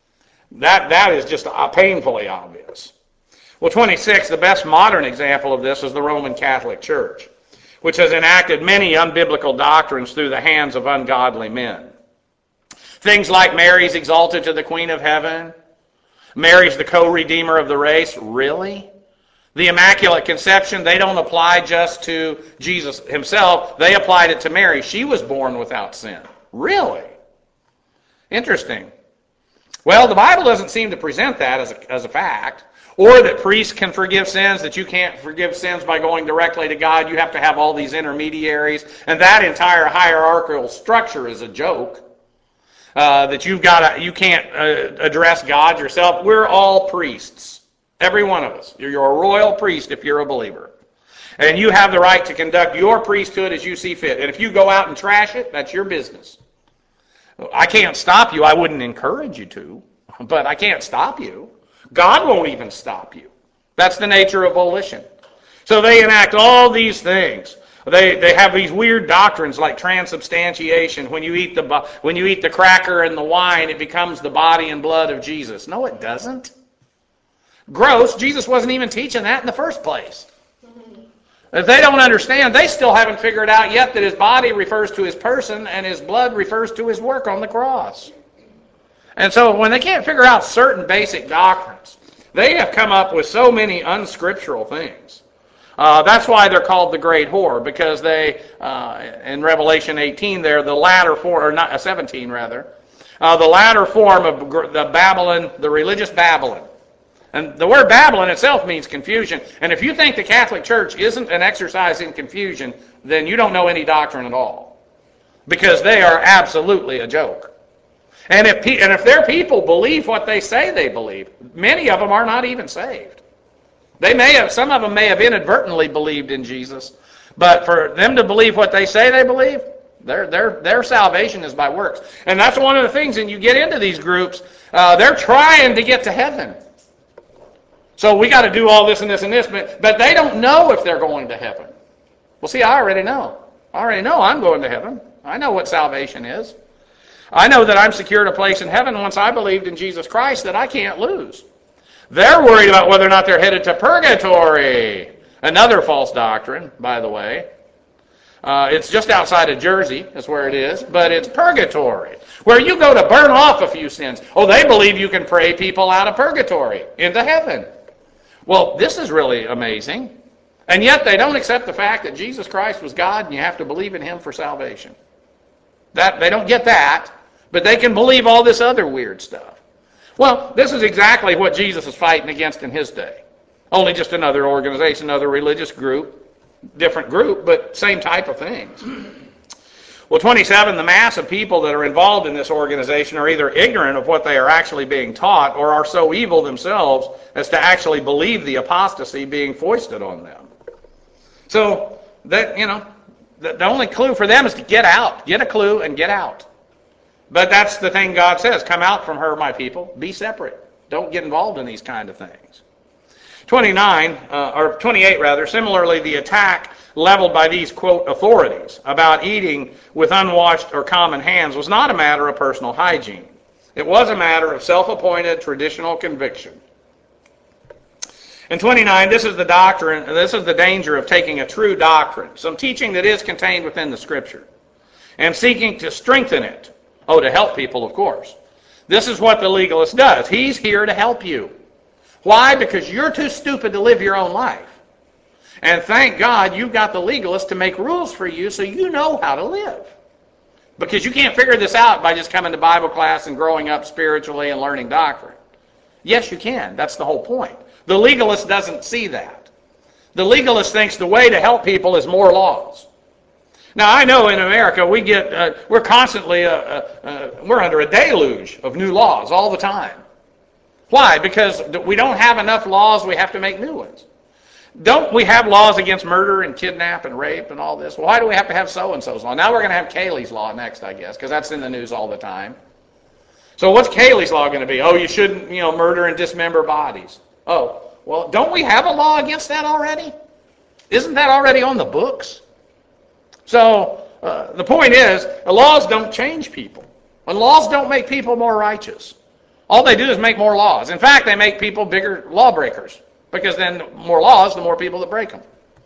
That That is just uh, painfully obvious. Well, twenty-six, the best modern example of this is the Roman Catholic Church, which has enacted many unbiblical doctrines through the hands of ungodly men. Things like Mary's exalted to the Queen of Heaven, Mary's the co-redeemer of the race. Really? The Immaculate Conception, they don't apply just to Jesus himself. They applied it to Mary. She was born without sin. Really? Interesting. Well, the Bible doesn't seem to present that as a, as a fact. Or that priests can forgive sins, that you can't forgive sins by going directly to God. You have to have all these intermediaries. And that entire hierarchical structure is a joke. Uh, that you've got to, you can't uh, address God yourself. We're all priests, every one of us. You're, you're a royal priest if you're a believer, and you have the right to conduct your priesthood as you see fit. And if you go out and trash it, that's your business. I can't stop you. I wouldn't encourage you to, but I can't stop you. God won't even stop you. That's the nature of volition. So they enact all these things. They they have these weird doctrines like transubstantiation. When you eat the when you eat the cracker and the wine, it becomes the body and blood of Jesus. No, it doesn't. Gross. Jesus wasn't even teaching that in the first place. If they don't understand, they still haven't figured out yet that his body refers to his person and his blood refers to his work on the cross. And so when they can't figure out certain basic doctrines, they have come up with so many unscriptural things. Uh, that's why they're called the great whore, because they, uh, in Revelation eighteen there, the latter form, or not, uh, seventeen rather, uh, the latter form of the Babylon, the religious Babylon. And the word Babylon itself means confusion. And if you think the Catholic Church isn't an exercise in confusion, then you don't know any doctrine at all. Because they are absolutely a joke. And if, pe- and if their people believe what they say they believe, many of them are not even saved. They may have, some of them may have inadvertently believed in Jesus, but for them to believe what they say they believe, their their their salvation is by works. And that's one of the things, and you get into these groups, uh, they're trying to get to heaven. So we got to do all this and this and this, but, but they don't know if they're going to heaven. Well, see, I already know. I already know I'm going to heaven. I know what salvation is. I know that I'm secured a place in heaven once I believed in Jesus Christ that I can't lose. They're worried about whether or not they're headed to purgatory. Another false doctrine, by the way. Uh, it's just outside of Jersey, is where it is, but it's purgatory, where you go to burn off a few sins. Oh, they believe you can pray people out of purgatory into heaven. Well, this is really amazing. And yet they don't accept the fact that Jesus Christ was God and you have to believe in him for salvation. That they don't get that, but they can believe all this other weird stuff. Well, this is exactly what Jesus is fighting against in his day. Only just another organization, another religious group, different group, but same type of things. Well, twenty-seven, the mass of people that are involved in this organization are either ignorant of what they are actually being taught or are so evil themselves as to actually believe the apostasy being foisted on them. So, that, you know, the, the only clue for them is to get out. Get a clue and get out. But that's the thing God says. Come out from her, my people. Be separate. Don't get involved in these kind of things. twenty-nine, uh, or twenty-eight rather, similarly, the attack leveled by these, quote, authorities about eating with unwashed or common hands was not a matter of personal hygiene. It was a matter of self-appointed traditional conviction. In twenty-nine, this is the doctrine, this is the danger of taking a true doctrine, some teaching that is contained within the Scripture, and seeking to strengthen it. Oh, to help people, of course. This is what the legalist does. He's here to help you. Why? Because you're too stupid to live your own life. And thank God you've got the legalist to make rules for you so you know how to live. Because you can't figure this out by just coming to Bible class and growing up spiritually and learning doctrine. Yes, you can. That's the whole point. The legalist doesn't see that. The legalist thinks the way to help people is more laws. Now, I know in America we get, uh, we're constantly, uh, uh, uh, we're under a deluge of new laws all the time. Why? Because we don't have enough laws, we have to make new ones. Don't we have laws against murder and kidnap and rape and all this? Well, why do we have to have so-and-so's law? Now we're going to have Kayleigh's law next, I guess, because that's in the news all the time. So what's Kayleigh's law going to be? Oh, you shouldn't, you know, murder and dismember bodies. Oh, well, don't we have a law against that already? Isn't that already on the books? So uh, the point is, the laws don't change people. And laws don't make people more righteous. All they do is make more laws. In fact, they make people bigger lawbreakers. Because then the more laws, the more people that break them.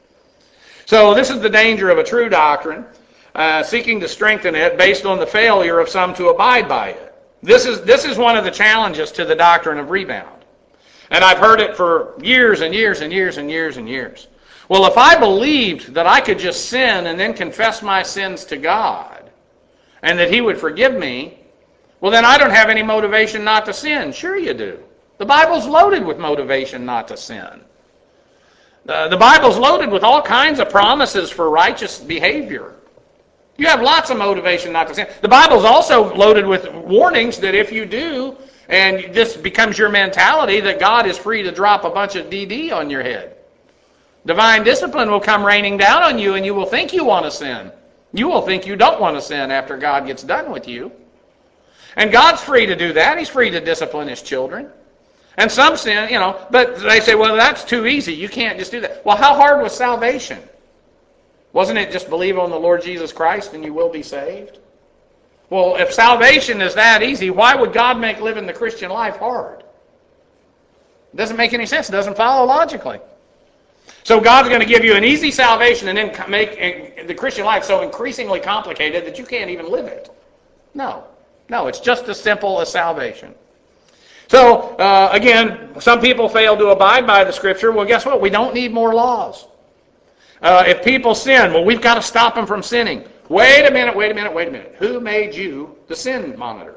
So this is the danger of a true doctrine, uh, seeking to strengthen it based on the failure of some to abide by it. This is, this is one of the challenges to the doctrine of rebound. And I've heard it for years and years and years and years and years. Well, if I believed that I could just sin and then confess my sins to God, and that he would forgive me, well, then I don't have any motivation not to sin. Sure you do. The Bible's loaded with motivation not to sin. Uh, the Bible's loaded with all kinds of promises for righteous behavior. You have lots of motivation not to sin. The Bible's also loaded with warnings that if you do, and this becomes your mentality, that God is free to drop a bunch of D D on your head. Divine discipline will come raining down on you, and you will think you want to sin. You will think you don't want to sin after God gets done with you. And God's free to do that. He's free to discipline his children. And some sin, you know, but they say, well, that's too easy. You can't just do that. Well, how hard was salvation? Wasn't it just believe on the Lord Jesus Christ and you will be saved? Well, if salvation is that easy, why would God make living the Christian life hard? It doesn't make any sense. It doesn't follow logically. So God's going to give you an easy salvation and then make the Christian life so increasingly complicated that you can't even live it. No. No, it's just as simple as salvation. So, uh, again, some people fail to abide by the Scripture. Well, guess what? We don't need more laws. Uh, if people sin, well, we've got to stop them from sinning. Wait a minute, wait a minute, wait a minute. Who made you the sin monitor?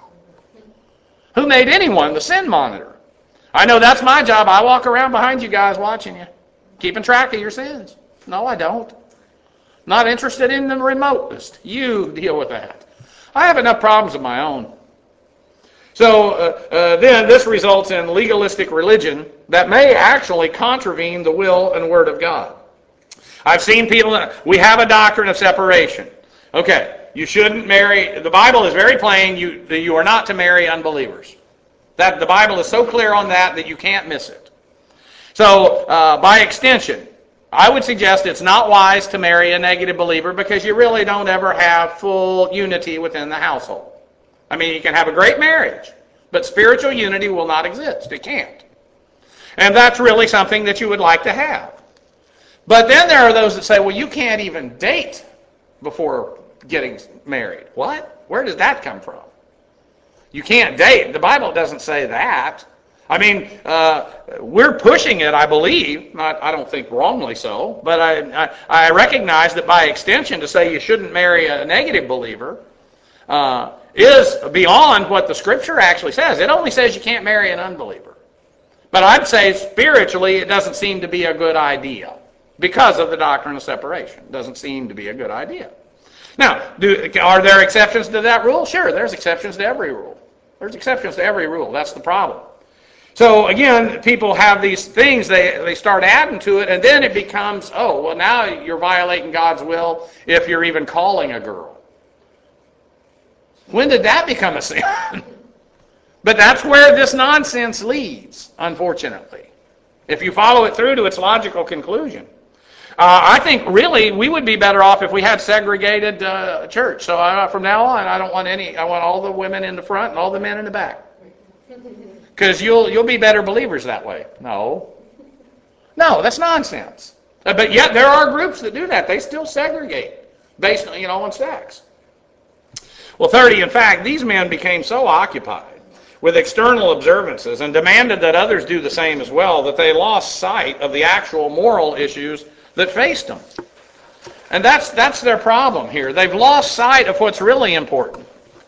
Who made anyone the sin monitor? I know that's my job. I walk around behind you guys watching you, keeping track of your sins. No, I don't. Not interested in the remotest. You deal with that. I have enough problems of my own. So uh, uh, then this results in legalistic religion that may actually contravene the will and word of God. I've seen people, we have a doctrine of separation. Okay, you shouldn't marry, the Bible is very plain, you, you are not to marry unbelievers. That the Bible is so clear on that that you can't miss it. So, uh, by extension, I would suggest it's not wise to marry a negative believer because you really don't ever have full unity within the household. I mean, you can have a great marriage, but spiritual unity will not exist. It can't. And that's really something that you would like to have. But then there are those that say, well, you can't even date before getting married. What? Where does that come from? You can't date. The Bible doesn't say that. I mean, uh, we're pushing it, I believe. Not, I don't think wrongly so, but I, I, I recognize that by extension to say you shouldn't marry a negative believer uh, is beyond what the Scripture actually says. It only says you can't marry an unbeliever. But I'd say spiritually it doesn't seem to be a good idea because of the doctrine of separation. It doesn't seem to be a good idea. Now, do, are there exceptions to that rule? Sure, there's exceptions to every rule. There's exceptions to every rule. That's the problem. So again, people have these things, they, they start adding to it, and then it becomes, oh, well, now you're violating God's will if you're even calling a girl. When did that become a sin? But that's where this nonsense leads, unfortunately, if you follow it through to its logical conclusion. Uh, I think really we would be better off if we had segregated uh, church. So uh, from now on, I don't want any. I want all the women in the front and all the men in the back, because you'll you'll be better believers that way. No, no, that's nonsense. Uh, but yet there are groups that do that. They still segregate based on, you know, on sex. Well, thirty. In fact, these men became so occupied with external observances and demanded that others do the same as well that they lost sight of the actual moral issues that faced them. And that's that's their problem here. They've lost sight of what's really important.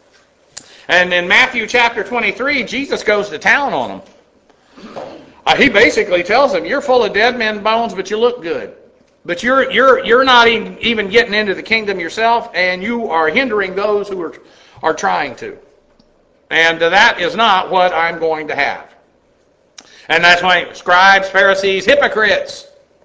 And in Matthew chapter twenty-three, Jesus goes to town on them. Uh, he basically tells them, you're full of dead men's bones, but you look good. But you're you're you're not even, even getting into the kingdom yourself, and you are hindering those who are, are trying to. And uh, that is not what I'm going to have. And that's why scribes, Pharisees, hypocrites,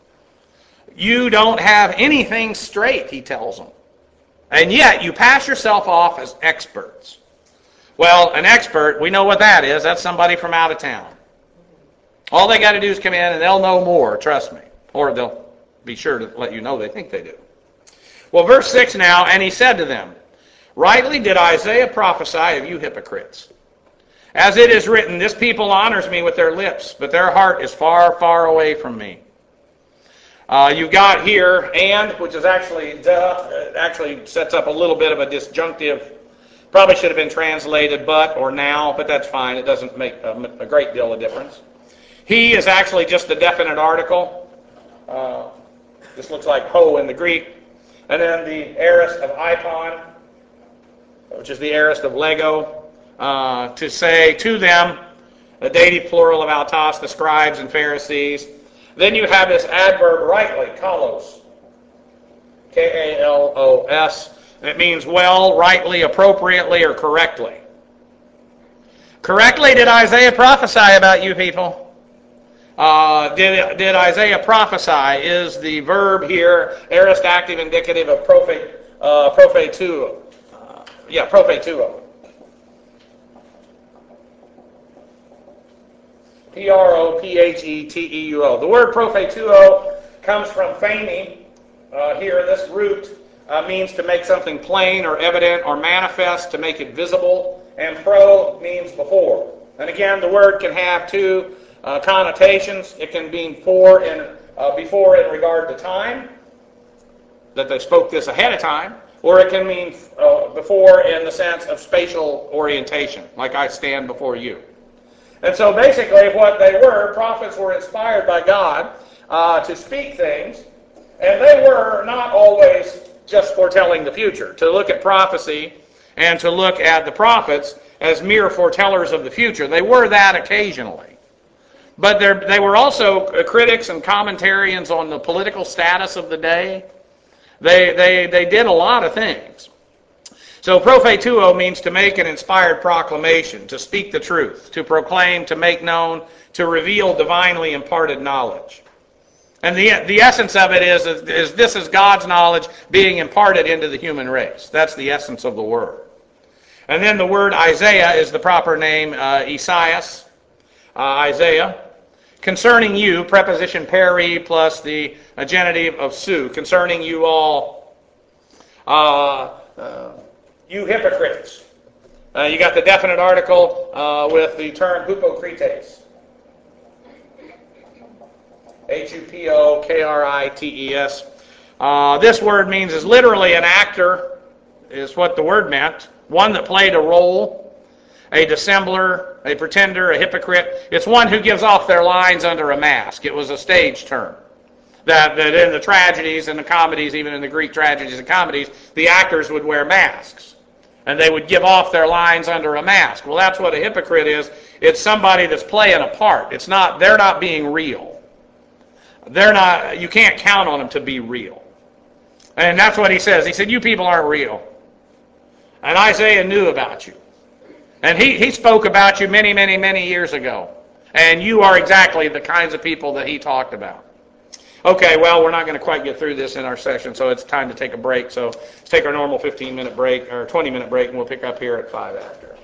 you don't have anything straight, he tells them. And yet you pass yourself off as experts. Well, an expert, we know what that is. That's somebody from out of town. All they got to do is come in and they'll know more, trust me. Or they'll be sure to let you know they think they do. Well, verse six now, and he said to them, rightly did Isaiah prophesy of you hypocrites. As it is written, this people honors me with their lips, but their heart is far, far away from me. Uh, you've got here, and, which is actually, duh, it actually sets up a little bit of a disjunctive. Probably should have been translated but or now, but that's fine. It doesn't make a, a great deal of difference. He is actually just a definite article. Uh, this looks like ho in the Greek. And then the aorist of ipon, which is the aorist of lego, uh, to say to them, a dative plural of autos, the scribes and Pharisees. Then you have this adverb rightly, kalos, K A L O S, and it means well, rightly, appropriately, or correctly. Correctly did Isaiah prophesy about you people. Uh, did, did Isaiah prophesy is the verb here, aorist active indicative of prophe, uh, prophetuo. Uh, yeah, prophetuo. P R O P H E T E U O. The word prophetuo comes from phemi. Uh, here, this root uh, means to make something plain or evident or manifest, to make it visible. And pro means before. And again, the word can have two uh, connotations. It can mean for in, uh, before in regard to time, that they spoke this ahead of time, or it can mean uh, before in the sense of spatial orientation, like I stand before you. And so basically what they were, prophets were inspired by God uh, to speak things, and they were not always just foretelling the future. To look at prophecy and to look at the prophets as mere foretellers of the future. They were that occasionally. But they were also critics and commentarians on the political status of the day. They, they, they did a lot of things. So prophetuo means to make an inspired proclamation, to speak the truth, to proclaim, to make known, to reveal divinely imparted knowledge. And the, the essence of it is, is this is God's knowledge being imparted into the human race. That's the essence of the word. And then the word Isaiah is the proper name, uh, Esaias, uh, Isaiah. Concerning you, preposition peri plus the genitive of su, concerning you all, uh, uh, you hypocrites. Uh, you got the definite article uh, with the term hupokrites. H U P O K R I T E S. Uh, this word means is literally an actor, is what the word meant. One that played a role, a dissembler, a pretender, a hypocrite. It's one who gives off their lines under a mask. It was a stage term. That, that in the tragedies and the comedies, even in the Greek tragedies and comedies, the actors would wear masks. And they would give off their lines under a mask. Well, that's what a hypocrite is. It's somebody that's playing a part. It's not, they're not being real. They're not, you can't count on them to be real. And that's what he says. He said, you people aren't real. And Isaiah knew about you. And he, he spoke about you many, many, many years ago. And you are exactly the kinds of people that he talked about. Okay, well, we're not going to quite get through this in our session, so it's time to take a break. So let's take our normal fifteen-minute break, or twenty-minute break, and we'll pick up here at five after.